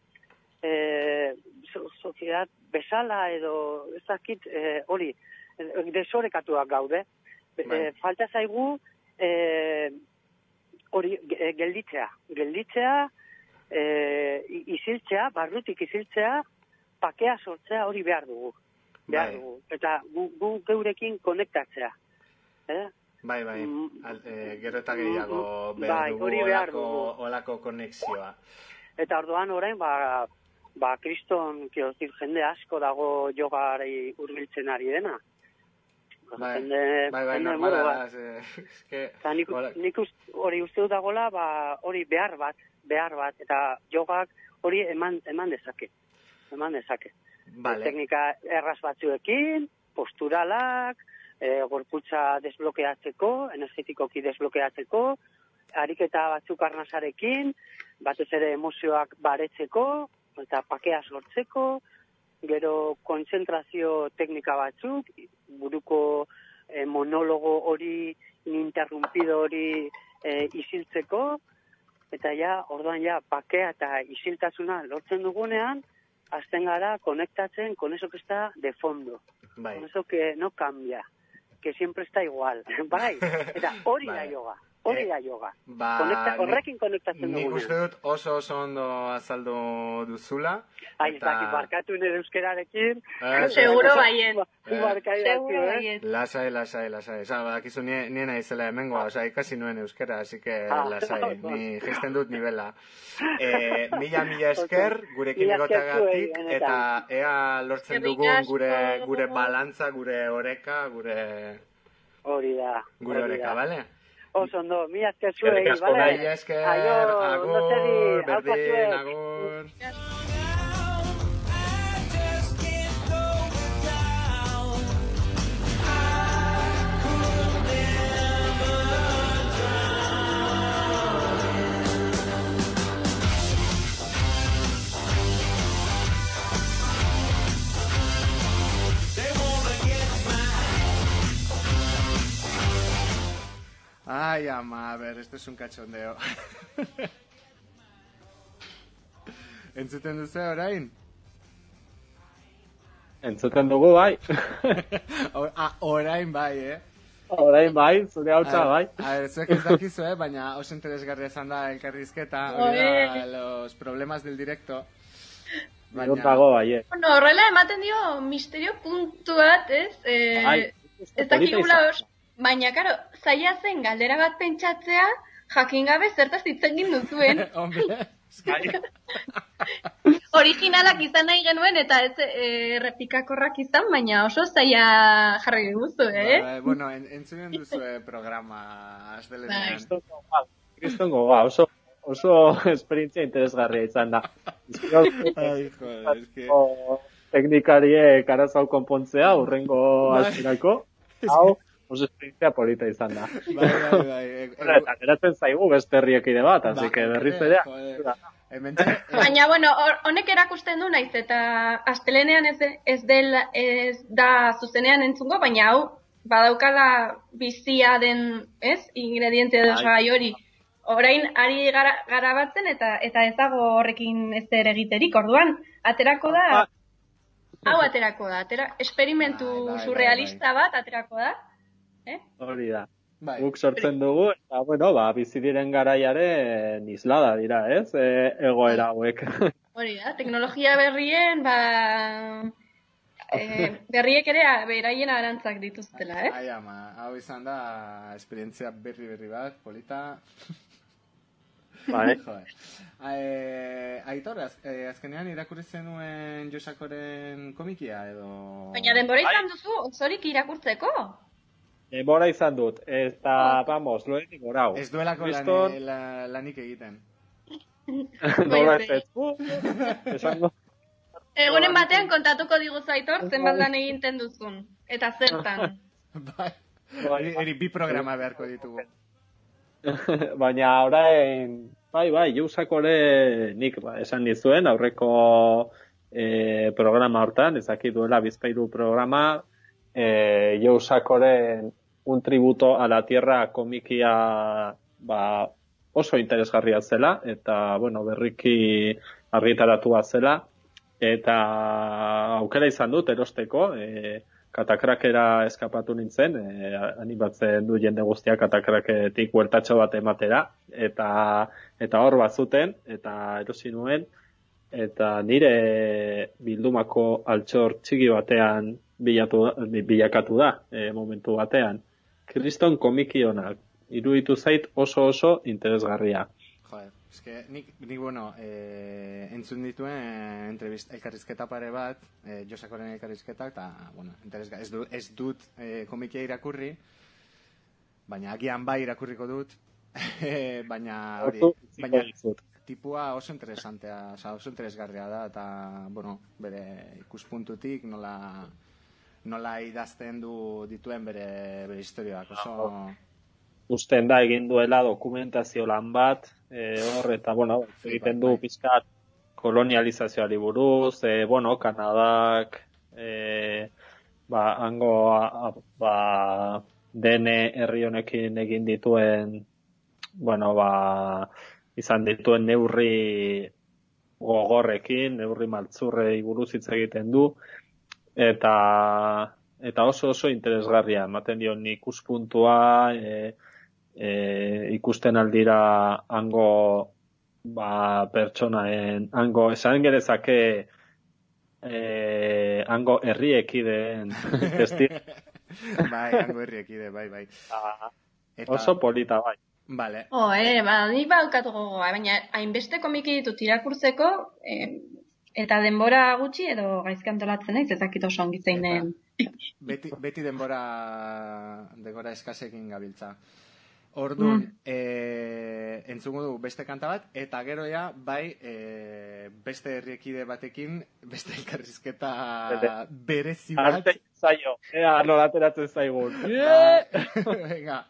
e, so, soziedad bezala edo, ez dakit, e, hori, e, desorekatuak gaude. E, Bai. falta zaigu, e, hori, ge- gelditzea. Gelditzea, e, i- isiltzea, barrutik isiltzea, pakea sortzea hori behar dugu. behar Bai. dugu. Eta gu, gu geurekin konektatzea. Eh? Bai, bai, Mm. Al, e, gero eta gehiago Mm, behar bai, dugu hori behar olako, dugu. olako konexioa. Eta orduan orain, ba, ba kriston, kiozit, jende asko dago jogari hurbiltzen ari dena. Bai, Jende, bai, bai, jende normala modu da, bat. ze, eske, Eta nik, hola- nik ust, hori uste dut dagoela, ba, hori behar bat, behar bat, eta jogak hori eman, eman dezake. Eman dezake. Vale. Teknika erraz batzuekin, posturalak, e, gorputza desblokeatzeko, energetikoki desblokeatzeko, ariketa batzuk arnasarekin, batez ere emozioak baretzeko, eta pakea sortzeko, gero kontzentrazio teknika batzuk, buruko e, monologo hori, ininterrumpido hori e, isiltzeko, eta ja, orduan ja, pakea eta isiltasuna lortzen dugunean, hasten gara konektatzen con eso que está de fondo, bai. con eso que no cambia, que siempre está igual, bai, eta hori da Bai. yoga, hori Eh, da yoga. Ba, Konekta, nik- horrekin konektatzen Nik uste dugunean. dut oso oso ondo azaldu duzula. Ai, ez dakit, barkatu nire euskerarekin. Eh, Seguro baiet. Eh. Barkai Seguro eh? baiet. Lasai, lasai, lasai. Osa, badakizu nie, nie naizela hemengoa, osa, ikasi nuen euskera, así que Ah, lasai, oso. ni jisten dut nivela. Eh, mila, mila esker, gurekin Mila esker egoteagatik, zuei, eta ea lortzen Eskerrik dugun asko. gure, gure balantza, gure oreka, gure, Hori da. gure hori oreka, da. bale? Oso ondo, mila esker zuei, Eskerrik asko, bale? Mila esker, Aio, agur, ondotegi, aupa berdin, zuek. agur. Ay, ama, a ver, esto es un cachondeo. Entzuten duzu orain? Entzuten dugu, bai. O- ah, orain bai, eh? Orain bai, zure hautsa bai. A ver, zuek ez dakizu, eh? Baina oso interesgarria izan da elkarrizketa, hori da, los problemas del directo. Baina... dago bai, eh. Bueno, horrela ematen dio misterio puntu bat, ez? Eh, Ai, ez dakigula os... Baina, karo, zaila zen galdera bat pentsatzea, jakin gabe zertaz hitz egin duzuen. Hombre, Originalak izan nahi genuen, eta ez eh, repikakorrak izan, baina oso zaila jarri duzu, eh? ba, bueno, en, entzunen duzu eh, programa astelenean. Kristongo ba, oso, oso esperientzia interesgarria izan da. Ai, joder, es que... Teknikariek arazau konpontzea, urrengo Bai. hasierako, hau, oso esperientzia polita izan da. Bai, bai, bai. eh, eh, Eta geratzen zaigu beste herriekide bat, así Ba, que berriz eh, ere. joder. Hementxe, eh, Baina, bueno, hor- honek erakusten du naiz, eta astelenean ez, ez, del, ez da zuzenean entzungo, baina hau, badaukala bizia den, ez, ingrediente edo Bai. osagai hori. Orain ari gara, garabatzen eta eta ez dago horrekin ez ere egiterik, orduan, aterako da, hau aterako da, atera, esperimentu Bai, bai, bai, surrealista bat aterako da, eh? Hori da. bai. Guk sortzen dugu, eta bueno, ba, bizi diren garaiaren islada dira, ez? E, egoera hauek. Hori da, teknologia berrien, ba, e, berriek ere a- beraien arantzak dituztela, eh? Ai, ama, hau izan da esperientzia berri berri bat, polita. Bai. Joder. Eh, Aitor, az, eh, azkenean irakurri zenuen Josakoren komikia edo... Baina denbora izan duzu, osorik irakurtzeko. Denbora izan dut, eta, vamos, lo edik gorau. Ez duelako Kriston, lan, la, lanik egiten. nola ez ez. Uh, Esango, Egunen batean kontatuko diguzu Aitor, zenbat lan egiten duzun. Eta zertan. Bai. Eri, eri bi programa beharko ditugu. baina orain, bai, bai, Jousakore nik ba, esan dizuen, aurreko e, programa hortan, ezakit duela bizpairu programa, e, Jousakoren un tributo a la tierra komikia ba, oso interesgarria zela, eta, bueno, berriki argitaratua zela, eta aukera izan dut erosteko, e, katakrakera eskapatu nintzen, e, animatzen du jende guztia katakraketik huertatxo bat ematera, eta eta hor bazuten, eta erosi nuen, eta nire bildumako altxor txiki batean bilatu, bilakatu da, e, momentu batean. Kriston komiki onak, iruditu zait oso oso interesgarria. Joder, eske nik, nik bueno, eh, entzun dituen entrevist, elkarrizketa pare bat, eh, Josakoren elkarrizketak, eta, bueno, interesga, ez, du, ez dut eh, komikia irakurri, baina agian bai irakurriko dut, baina hori, baina tipua oso interesantea, oza, oso interesgarria da, eta, bueno, bere ikuspuntutik nola, nola idazten du dituen bere, bere historiak, oso... Usten da egin duela dokumentazio lan bat, e, hor, eta, bueno, egiten du pizkat kolonializazioari buruz, e, bueno, Kanadak, e, ba, hango, a, ba, dene herri honekin egin dituen, bueno, ba, izan dituen neurri gogorrekin, neurri maltzurrei buruz hitz egiten du, eta, eta oso oso interesgarria, ematen dio ikuspuntua, e, E, ikusten aldira hango ba, pertsonaen, hango, esan gerezake e, hango herriekideen testi. Bai, hango herriekide, bai, bai. Eta... Oso polita, bai. Vale. Oh, eh, ba, nik baukatu gogoa, baina hainbeste komiki ditut irakurtzeko, eh, eta denbora gutxi edo gaizki antolatzen naiz, ez dakit oso ongi zeinen. Beti, beti denbora, denbora eskasekin gabiltza. Orduan, mm. e, entzungo du beste kanta bat, eta gero ja, bai, e, beste herriekide batekin, beste elkarrizketa berezi bat. Arte zaio, ea, nola ateratzen zaigun. Venga.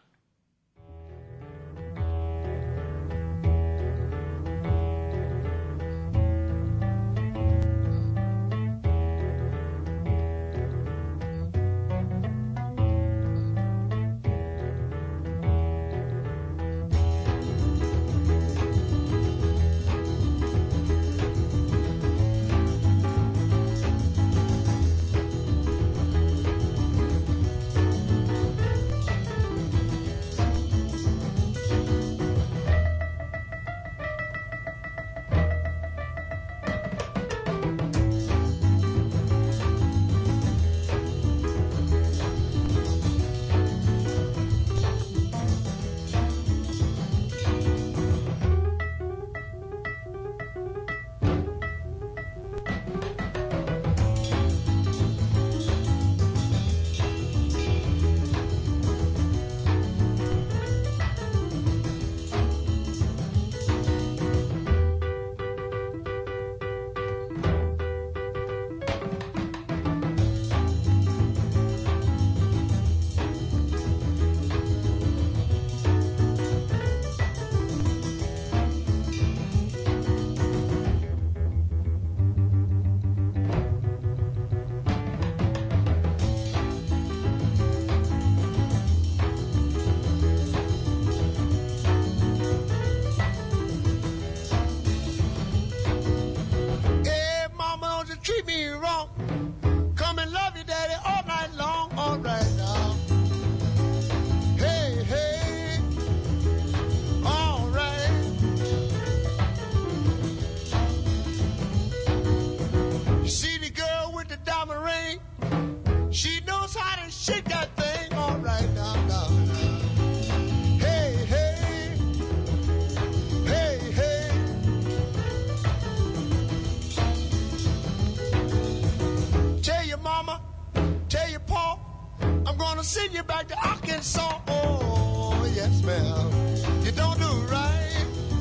Send you back to Arkansas. Oh, yes, ma'am. You don't do right.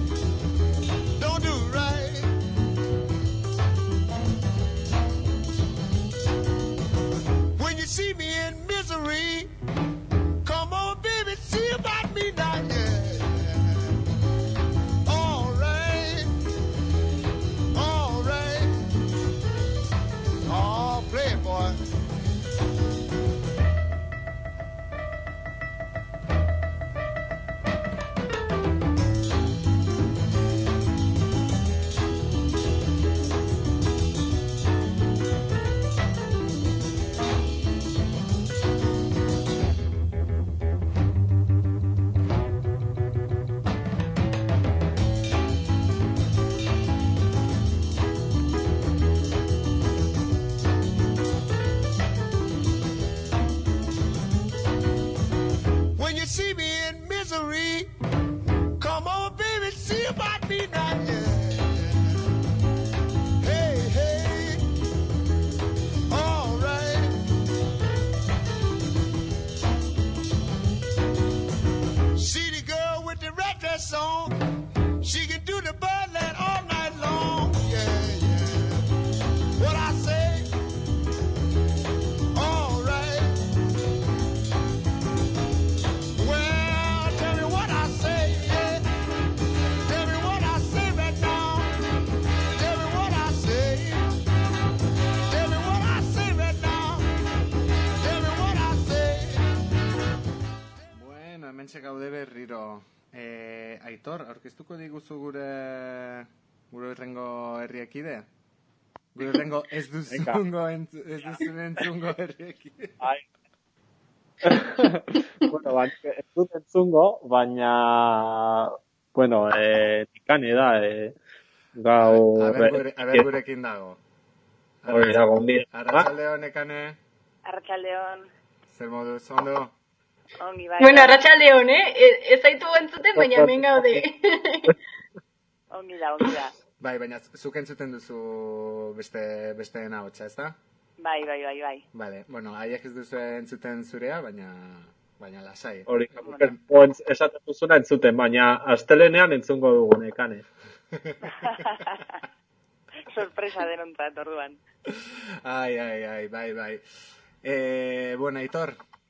Don't do right. When you see me in misery, come on, baby, see about me now, yeah. All right. All right. Oh, play it, boy. you see me in misery, come on, baby, see about me now, yeah. Hey, hey, all right. See the girl with the red dress on, she can do the birdland all night long, yeah, yeah. What I say, all right. Well, tell me what I say, yeah. Tell me what I say right now. Tell me what I say. Tell me what I say right now. Tell me what I say. Bueno, hementxe gaude berriro. Eh, Aitor, aurkeztuko diguzu gure gure errengo herriekide? Gure errengo ez duzungo entz, ez duzun entzungo herriekide. Ai. Bueno, baina, ez dut entzungo, baina, bueno, eh, tikane da, eh, gau... A ber, gure, a ber gurekin dago. Hori da, gonbia. Arratsaldeon, Nekane. Arratsaldeon. Zer moduz, ondo? Ongi bai. Bueno, arratsaldeon, eh? E- Ez zaitu entzuten, baina hemen gaude. Ongi da, ongi da. Bai, baina zuk entzuten duzu beste besteen ahotsa, ezta? Bai, bai, bai, bai. Vale, bueno, haiek ez duzu entzuten zurea, baina baina lasai. Hori, bueno. Esaten duzuna entzuten, baina astelenean entzungo dugu Nekane. Sorpresa denontzat, orduan. Ai, ai, ai, bai, bai. Eh, bueno, Aitor.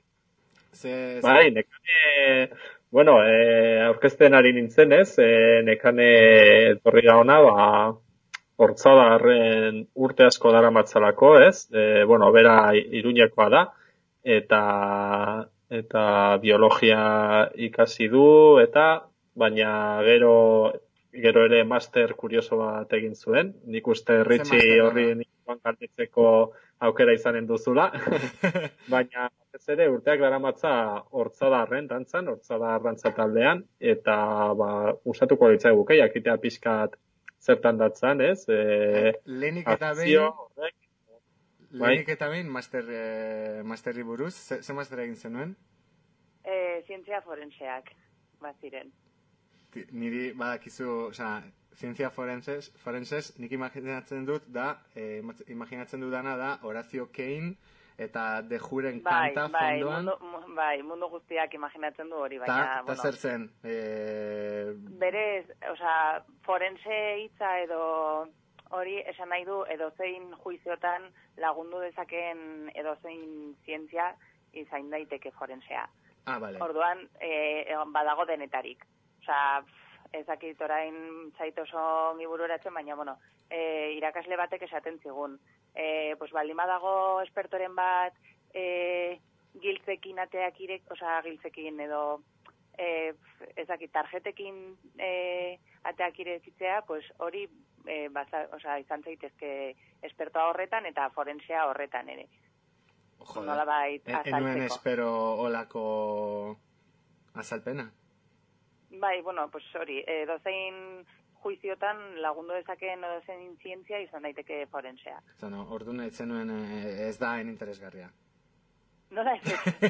Ze, Bai, Nekane, bueno, eh, aurkezten ari nintzen ez, eh, Nekane etorri da ona, ba, Hortzadarren urte asko dara matzalako, ez? E, bueno, bera Iruñekoa da, eta eta biologia ikasi du, eta baina gero gero ere master kurioso bat egin zuen. Nik uste Ritxi horri nikoan galdetzeko aukera izanen duzula. Baina ez ere urteak daramatza Hortzadarren dantzan, Hortzadar dantza taldean, eta ba, gustatuko litzaiguke jakitea pixkat zertan datzan, ez? E, Lehenik eta behin, lehenik eta behin master, eh, masterri buruz, ze, ze master egin zenuen? Eh, zientzia forenseak, bat ziren. Niri badakizu, osea, zientzia forenses, forenses, nik imaginatzen dut da, eh, imaginatzen dudana da Horacio Kane eta De Juren bai, kanta bai, fondoan. Mundu, bai, mundu guztiak imaginatzen du hori, baina, Ta, ta bueno. zer zen? Eh... Berez, osea, forense hitza edo hori esan nahi du edozein juiziotan lagundu dezakeen edozein zientzia izain daiteke forensea. Ah, vale. Orduan, eh, badago denetarik. Osea, ezakit orain zait oso ongi bururatzen, baina, bueno, e, irakasle batek esaten zigun. E, pues, baldin badago espertoren bat, e, giltzekin ateak irek, osea, giltzekin edo, e, ezakit, tarjetekin e, ateak irekitzea, pues, hori, e, baza, osea, izan zaitezke espertoa horretan eta forensea horretan ere. Joder, Nolabait en, enuen espero olako azalpena. Bai, bueno, pues hori, edozein juiziotan lagundu dezakeen edozein zientzia izan daiteke forensea. Zano, orduan ez zenuen ez da en interesgarria. Nola ez?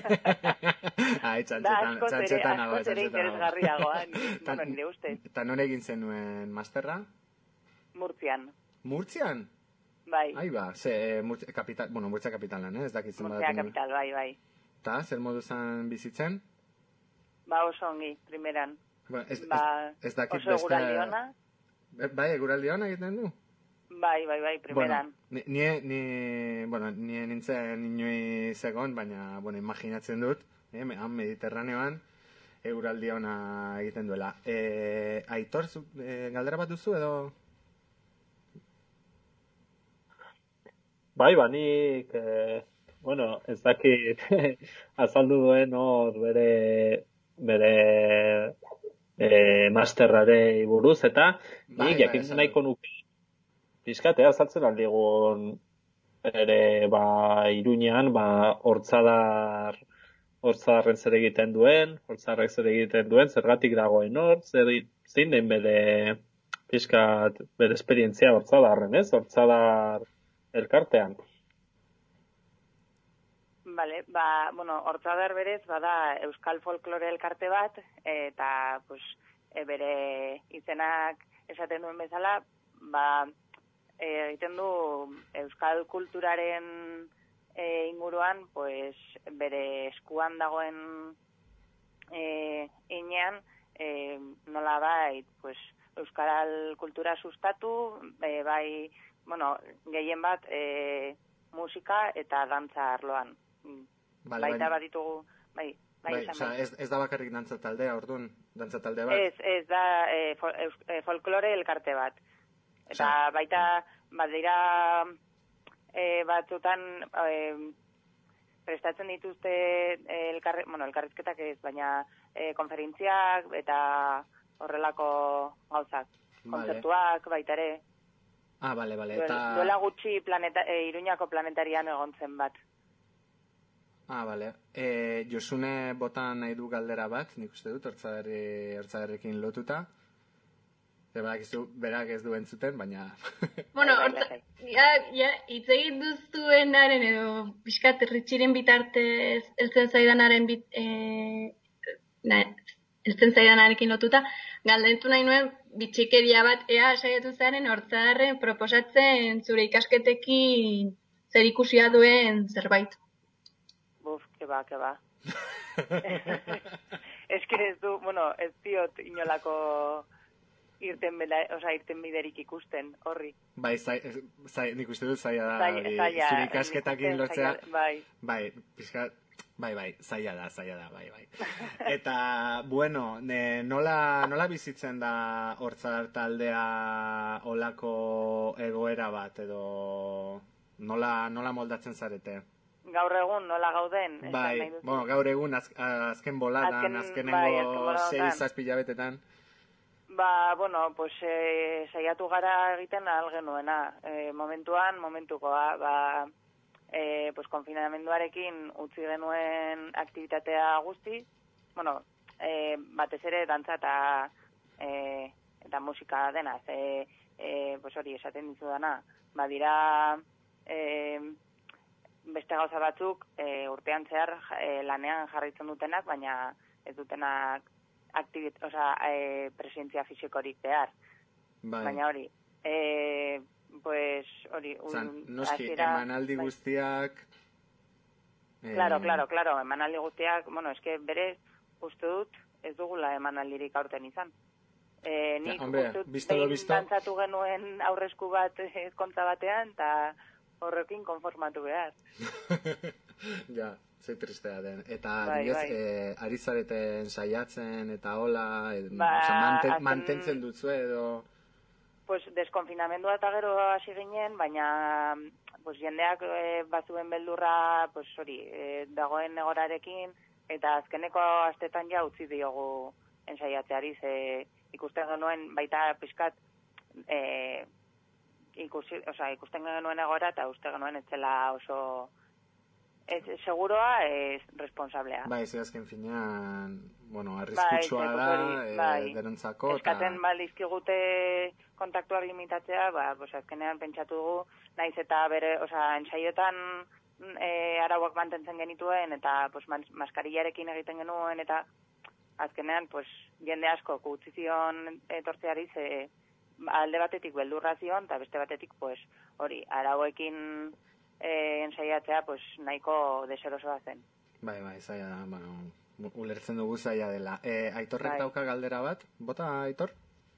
Ai, txantxetan, txantxetan nago, askoz ere interesgarriagoa, bueno, nire ustez. Eta non egin zenuen masterra? Murtzian. Murtzian? Bai. Ai ba, ze, Murtzia kapital, bueno, Murtzia kapitalan, eh? Ez dakitzen Murtzia kapital, bai, bai. Ta, zer moduzan bizitzen? Ba, oso ongi, primeran. Bueno, ez, ba, ez, ez dakit oso beste... eguraldi ona. Bai, eguraldi ona egiten du? Bai, bai, bai, primeran. Bueno, ni, ni, bueno, ni nintzen inui zegon, baina, bueno, imaginatzen dut, eh, han Mediterraneoan, eguraldi ona egiten duela. E, Aitor, zu, e, galdera bat duzu edo? Bai, banik, eh, bueno, ez dakit azaldu duen hor bere, bere eh, masterrarei buruz, eta bai, nik jakin bai, nahiko nuke pizkatea azaltzen aldigun ere, ba, Iruñean, ba, hortzadar, hortzadarren zer egiten duen, hortzadarrek zer egiten duen, zergatik dagoen hor, zer, zein den bere pizkat, bere esperientzia hortzadarren, ez? Hortzadar elkartean. Vale, ba, bueno, Hortzadar berez, bada Euskal Folklore elkarte bat, eta, pues, e, bere izenak esaten duen bezala, ba, e, egiten du Euskal kulturaren e, inguruan, pues, bere eskuan dagoen e, inean, e, nola bait, pues, Euskal kultura sustatu, e, bai, bueno, gehien bat, e, musika eta dantza arloan. Vale, Baita bai. baditugu, bai, bai, Bai, esan osea, bai. ez, ez da bakarrik dantza taldea, orduan, dantza talde bat. Ez, ez da e, fol, eus- e, folklore elkarte bat. Eta Osea, baita, badira e, batzutan e, prestatzen dituzte e, elkarre, bueno, elkarrizketak ez, baina e, konferentziak eta horrelako gauzak. Vale. Kontzertuak baita ere. Ah, bale, bale, Duel- eta... Duela gutxi planeta, e, Iruñako planetarian egon zen bat. Ah, bale. E, Josune botan nahi du galdera bat, nik uste dut, hortzadarri, hortzadarrekin lotuta. Ze badakizu, berak ez du entzuten, baina... Bueno, Bai, bai, horta, lasai. ja, ja, hitz egin duztuenaren edo pixkat ritxiren bitartez eltzen zaidanaren bit, e, na, eltzen zaidanarekin lotuta, galdetu nahi nuen bitxikeria bat ea saiatu zaren Hortzadarren proposatzen zure ikasketekin zer ikusia duen zerbait. Buf, que ba, que ba. Ez que ez du, bueno, ez diot inolako irten, bela, oza, irten biderik ikusten, horri. Bai, zai, zai, nik uste dut zaila da, Zaila- hori, zaila, zure nik ikasketakin uste lotzea. zaila- bai. Bai, pixka, bai, bai, zaila da, zaila da, bai, bai. Eta, bueno, ne, nola, nola bizitzen da Hortzadar taldea olako egoera bat, edo nola, nola moldatzen zarete? Gaur egun nola gauden? esan Bai, nahi duzu? bueno, gaur egun az, azken boladan, Azken- azkenengo bai, azken boladan. sei zazpi hilabetetan. Ba, bueno, pues e, saiatu gara egiten ahal genuena. E, momentuan, momentukoa, ba, e, pues konfinamenduarekin utzi genuen aktibitatea guzti, bueno, e, batez ere dantza eta e, eta musika dena, ze, e, pues hori esaten dizu dana, badira e, beste gauza batzuk e, urtean zehar e, lanean jarraitzen dutenak, baina ez dutenak aktibit, osea, e, presentzia fisikorik behar. Bai. Baina hori, e, pues, hori, Zan, un- noski, hasiera- emanaldi bai. guztiak... eh, Claro, claro, claro, emanaldi guztiak, bueno, eske berez, uste dut, ez dugula emanaldirik aurten izan. E, nik Ja, hombre, uste dut, visto lo behin visto. dantzatu genuen aurresku bat ezkontza batean, eta horrekin konformatu behar. Ja, ze tristea den. Eta, Bai, adibidez, bai. eh, ari zareten saiatzen eta hola, eh, Ba, osea, manten, azken- mantentzen dutzu edo... Pues deskonfinamendua eta gero hasi ginen, baina pues jendeak e, bazuen beldurra, pues hori, e, dagoen egorarekin, eta azkeneko astetan ja utzi diogu ensaiatzeari, ze ikusten genuen baita pixkat e, ikusi, osea, ikusten genuen egora eta uste genuen ez zela oso ez, seguroa ez responsablea. Bai, ze azken finean, bueno, arriskutsua Bai, da, hori, eh, bai. denontzako, eta... Eskatzen baldizkigute kontaktuak limitatzea, ba, pues azkenean pentsatu dugu, naiz eta bere, osea, ensaioetan e, arauak mantentzen genituen, eta pues, mas, maskarillarekin egiten genuen, eta azkenean, pues, jende asko utzi zion etortzeari, ze alde batetik beldurra zion, eta beste batetik, pues, hori, arauekin e, ensaiatzea, pues, nahiko deserosoa zen. Bai, bai, zaila da, bueno, ulertzen dugu zaila dela. E, Aitorrek Bai. dauka galdera bat? Bota, Aitor?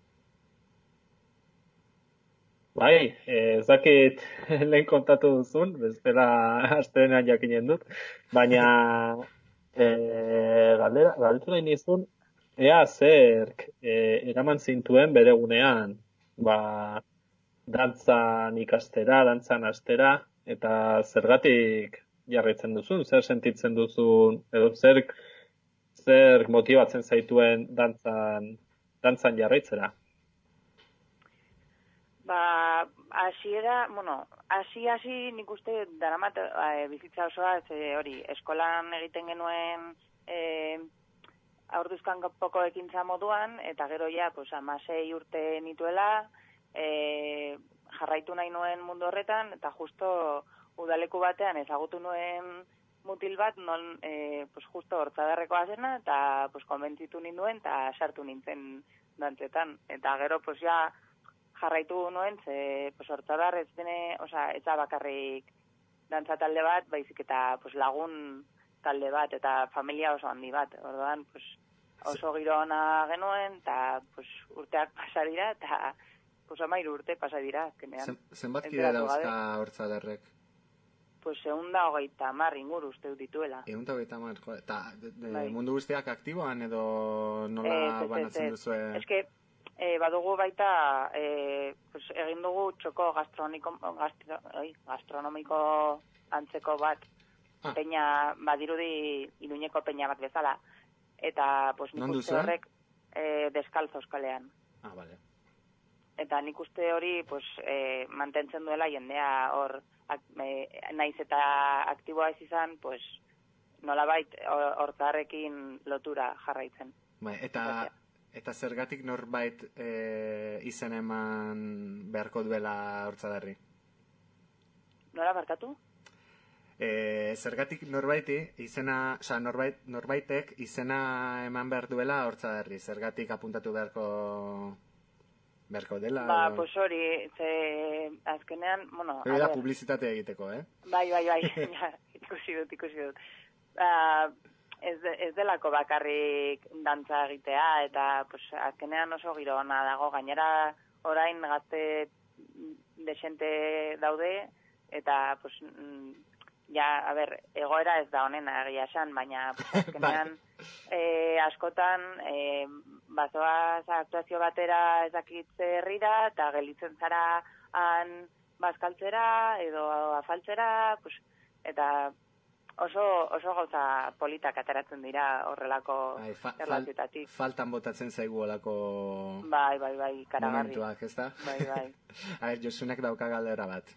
Bai, eh, ez dakit lehen kontatu duzun, bestela astelehenean jakinen dut, baina eh, galdera, galdetu nahi nizun, ea zerk eh, eraman zintuen bere gunean, ba, dantzan ikastera, dantzan astera, eta zergatik jarraitzen duzun, zer sentitzen duzun, edo zer, zer motibatzen zaituen dantzan, dantzan jarraitzera. Ba, hasiera, bueno, hasi hasi nik uste daramat e, bizitza osoa, ze hori, eskolan egiten genuen e, aurduzkan poko ekintza moduan, eta gero ja, pues, amasei urte nituela, e, jarraitu nahi nuen mundu horretan, eta justo udaleku batean ezagutu nuen mutil bat, non, e, pues justo hortzadarrekoa zena, eta pues konbentzitu ninduen, eta sartu nintzen dantzetan. Eta gero, pues ja, jarraitu nuen, ze, pues hortzadar ez dene, oza, ez da bakarrik dantza talde bat, baizik eta pues lagun talde bat, eta familia oso handi bat. Orduan, pues, oso giro ona genuen, eta pues, urteak pasa dira, eta pues, amairu urte pasa dira. Azkenean. Zenbat kide dauzka hortzadarrek? Pues egun da hogeita mar inguru uste dituela. Egun da hogeita mar, jo, eta bai. Mundu guztiak aktiboan edo nola eh, banatzen duzue? Ez que, eh, badugu baita, eh, pues, egin dugu txoko gastroniko, gastro, oi, gastronomiko antzeko bat, ah. peña, badirudi Iruñeko peña bat bezala. Eta, pues, nik uste horrek eh, deskalzo euskalean. Ah, vale. Eta nik uste hori, pues, eh, mantentzen duela jendea hor, ak, eh, naiz eta aktiboa ez izan, pues, nolabait hortarrekin lotura jarraitzen. Bai, eta, eta zergatik norbait e, izen eman beharko duela hortzadarri? Nola barkatu? E, zergatik norbaiti izena, oza, norbait, norbaitek izena eman behar duela hortzadarri, zergatik apuntatu beharko beharko dela? Ba, o... pues hori, ze azkenean, bueno... Hori da publizitate egiteko, eh? Bai, bai, bai, ja, ikusi dut, ikusi dut. Ba, ez, ez delako bakarrik dantza egitea, eta pues, azkenean oso giro ona dago, gainera orain gazte desente daude, eta pues, ja, a ber, egoera ez da honena egia esan, baina pues, azkenean eh, askotan eh, bazoaz aktuazio batera ezakitze herrira, eta gelitzen zara han bazkaltzera edo afaltzera, pues, eta oso, oso gauza politak ateratzen dira horrelako Ai, fa, erlazioetatik. Fal, faltan botatzen zaigu olako bai, bai, bai, karagarri. Momentuak, ez da? Bai, bai. A ber, Josunek dauka galdera bat.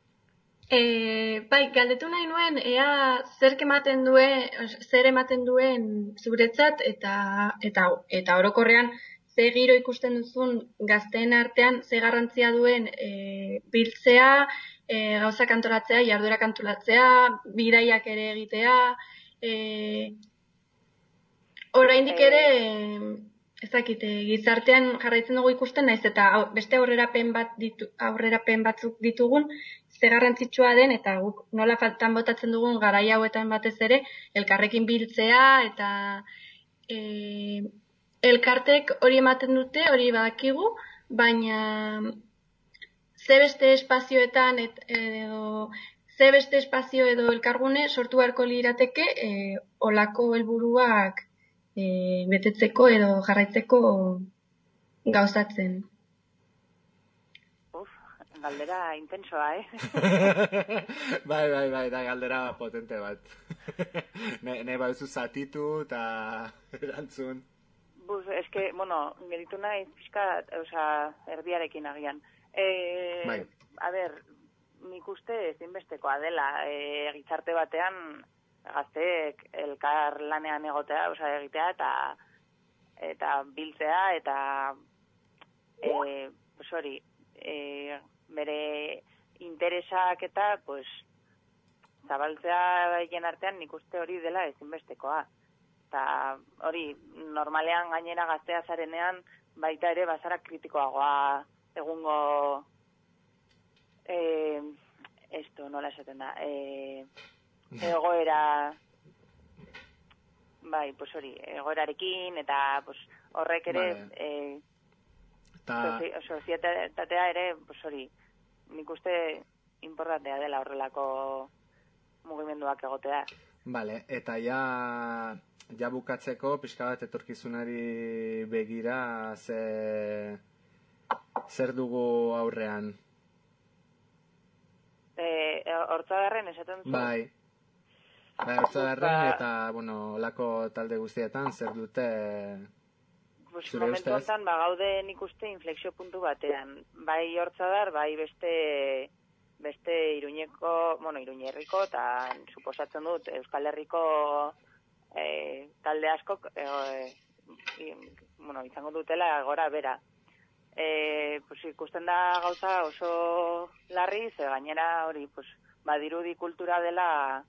E, bai, galdetu nahi nuen, ea zer ematen duen, zer ematen duen zuretzat eta eta eta orokorrean ze giro ikusten duzun gazteen artean, ze garrantzia duen e, biltzea, e, gauzak antolatzea, jarduerak antolatzea, bidaiak ere egitea, e, oraindik ere ez dakit, gizartean jarraitzen dugu ikusten naiz eta beste aurrerapen bat ditu, aurrerapen batzuk ditugun, ze garrantzitsua den eta guk nola faltan botatzen dugun garai hauetan batez ere elkarrekin biltzea eta e, elkartek hori ematen dute, hori badakigu, baina ze beste espazioetan et, edo ze beste espazio edo elkargune sortu beharko lirateke e, olako helburuak e, betetzeko edo jarraitzeko gauzatzen. Galdera intensoa, eh? bai, bai, bai, da galdera potente bat. ne, ne bauzu zatitu eta erantzun. Buz, eske, bueno, geritu nahi pixka, oza, erdiarekin agian. E, bai. A ber, nik uste ezinbestekoa dela, e, gizarte batean gazteek elkar lanean egotea, oza, egitea eta eta biltzea eta e, pues hori, e, bere interesak eta pues zabaltzea hien artean nik uste hori dela ezinbestekoa. Eta hori normalean gainera gaztea zarenean baita ere bazara kritikoagoa egungo eh, esto nola esaten da eh, egoera bai, pues hori egoerarekin eta pues horrek ere vale. eh, Ta... sozietatea ere, pues hori, nik uste importantea dela horrelako mugimenduak egotea. Vale, eta ja, ja bukatzeko, pixka bat etorkizunari begira, ze, zer dugu aurrean? E, hortzadarren esaten zu? Bai, bai hortzadarren eta, bueno, olako talde guztietan, zer dute... Pues, momentu honetan, ba, gaude nik uste inflexio puntu batean. Bai hortzadar, bai beste beste Iruñeko, bueno, Iruñerriko, eta suposatzen dut Euskal Herriko e, talde askok e, e, bueno, izango dutela gora bera. E, pues, ikusten da gauza oso larri, ze gainera hori, pues, badirudi kultura dela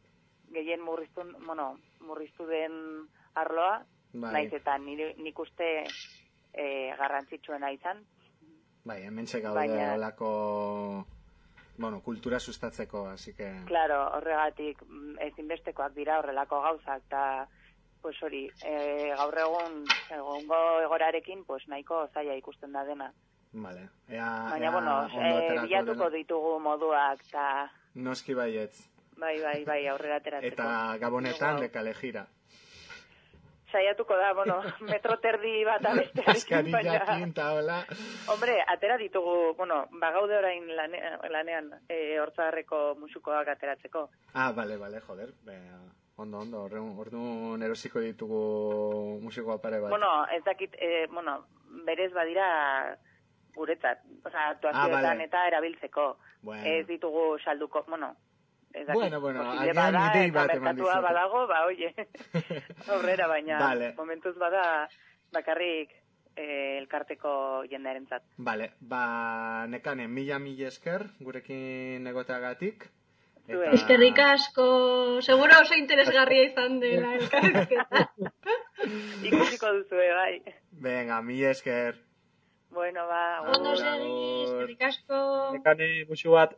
gehien murriztu, bueno, murriztu den arloa, Bai. naiz eta nire, nik uste e, garrantzitsuena izan. Bai, hementxe gaude Baina- olako, bueno, kultura sustatzeko, así que... Claro, horregatik mm, ezinbestekoak dira horrelako gauzak, eta pues hori, e, gaur egun egongo egorarekin pues nahiko zaila ikusten da dena. Vale. Ea, Baina, ea bueno, ondo e, aterako bilatuko dela. ditugu moduak, eta Noski baietz. bai, bai, bai, aurrera ateratzeko. Eta gabonetan Luego, de kalejira. saiatuko da, bueno, metro terdi bat abestearekin, Askarillakin eta hola. Hombre, atera ditugu, bueno, bagaude orain lane, lanean, e, hortzagarreko musukoak ateratzeko. Ah, vale, vale, joder. Be, ondo, ondo, orduan orduan erosiko ditugu musikoa pare bat. Bueno, ez dakit, e, bueno, berez badira guretzat, osea, aktuazioetan Ah, vale. eta erabiltzeko. Bueno. Ez ditugu salduko, bueno, ez dakit, Bueno, bueno, posible agian bada, idei eta bat eman merkatua dizute. badago, ba, oie, aurrera, baina Vale. momentuz bada bakarrik e, elkarteko jendearentzat. Vale, ba, nekane, mila mila esker, gurekin egoteagatik. Zuei. Eskerrik asko, seguro oso interesgarria izan dela elkarrizketa. Ikusiko duzue, bai. Venga, mila esker. Bueno, ba, Ondo Agur, segi, agur. eskerrik asko. Nekane musu bat.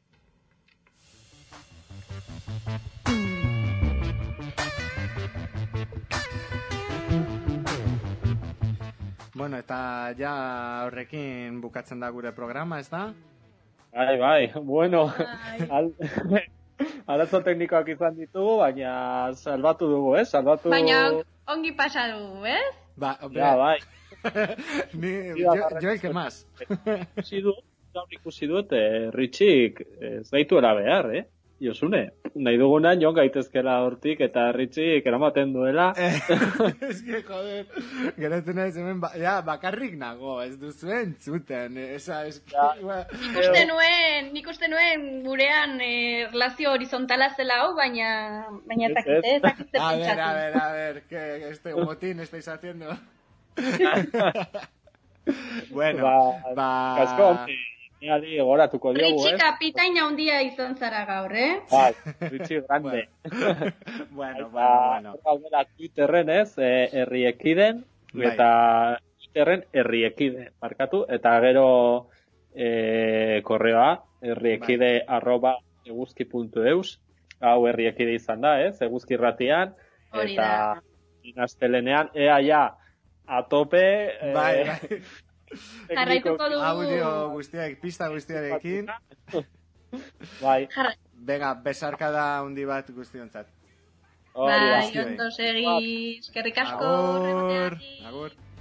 Bueno, eta ja horrekin bukatzen da gure programa, ez da? Bai, bai, bueno, Bai. al, arazo teknikoak izan ditugu, baina salbatu dugu, eh? Salbatu... Baina ongi pasa dugu, ez? Ba, hombre, Ja, bai. ni, Bai, jo, bai. jo el que más. Ikusi dut, gaur ikusi dut, eh, Ritxik ez daituela behar, eh? Josune, nahi dugunan joan gaitezkela hortik eta Ritxik eramaten duela. Ez que, joder, geratzen naiz hemen, ba, ja, bakarrik nago, ez duzuen zuten, esa, es que, Ja. ba, Nik uste nuen, nik uste nuen gurean eh, relazio horizontala zela hau, baina baina ez Ez, dakit, ez. eh, ez dakit zer a ver, a pentsatu. ver, a ver, que este motín estáis haciendo. Bueno, ba, ba... kasko, neari goratuko diogu, Ritxi eh? kapitain handia izan zara gaur, eh? Bai, Ritxik grande. Bueno, bueno, Ba, bueno. gaudela Twitterren ez, eh, herriekiden, Bai. eta Twitterren herriekide, markatu, eta gero eh, korreoa, herriekide Bai. arroba eguzki puntu eus, hau herriekide izan da, ez, eguzki irratian, Hori eta da. inastelenean, ea ja, a tope, eh, Bai, bai. Jarraituko dugu. Audio guztiak, pista guztiarekin. Bai, Jarra. Venga, besarkada handi bat guztiontzat. hori da. Bai, ondo segi, eskerrik asko. Agur, horregatik. agur.